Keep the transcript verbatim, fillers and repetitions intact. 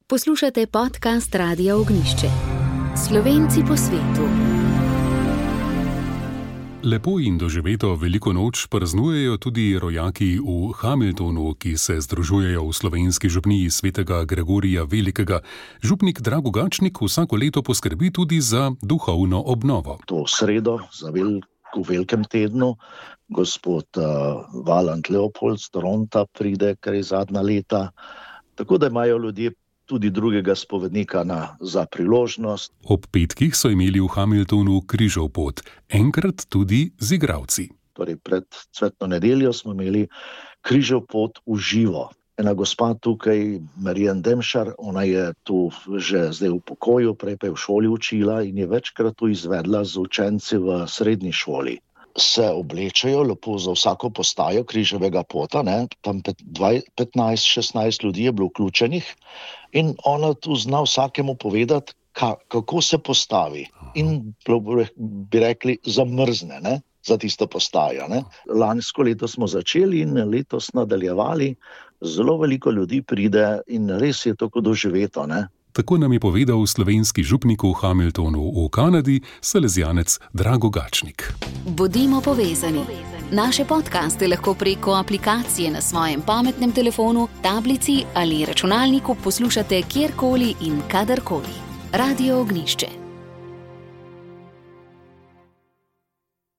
Poslušate podcast Radia Ognjišče. Slovenci po svetu. Lepo in doživeto veliko noč praznujejo tudi rojaki v Hamiltonu, ki se združujejo v slovenski župniji svetega Gregorija Velikega. Župnik Drago Gačnik vsako leto poskrbi tudi za duhovno obnovo. To sredo, za velik, v velikem tednu, gospod uh, Valant Leopold z Toronta pride, kar je zadnja leta, tako da imajo ljudje tudi drugega spovednika na, za priložnost. Ob petkih so imeli v Hamiltonu križov pot, enkrat tudi z igralci. Torej pred cvetno nedeljo smo imeli križov pot v živo. Ena gospa tukaj, Marijan Demšar, ona je tu že zdaj v pokoju, prej pa je v šoli učila in je večkrat tu izvedla z učenci v srednji šoli. Se oblečejo lepo za vsako postajo križevega pota, ne? Tam petnajst šestnajst ljudi je bilo vključenih in ona tu zna vsakemu povedati, ka, kako se postavi in bi rekli zamrzne, ne? Za tisto postajo. Ne? Lansko leto smo začeli in letos nadaljevali, zelo veliko ljudi pride in res je to kot doživeto, ne? Tako nam je povedal slovenski župnik v Hamiltonu v Kanadi, salezijanec Drago Gačnik. Bodimo povezani. Naše podcaste lahko preko aplikacije na svojem pametnem telefonu, tablici ali računalniku poslušate kjerkoli in kadarkoli. Radio Ognjišče.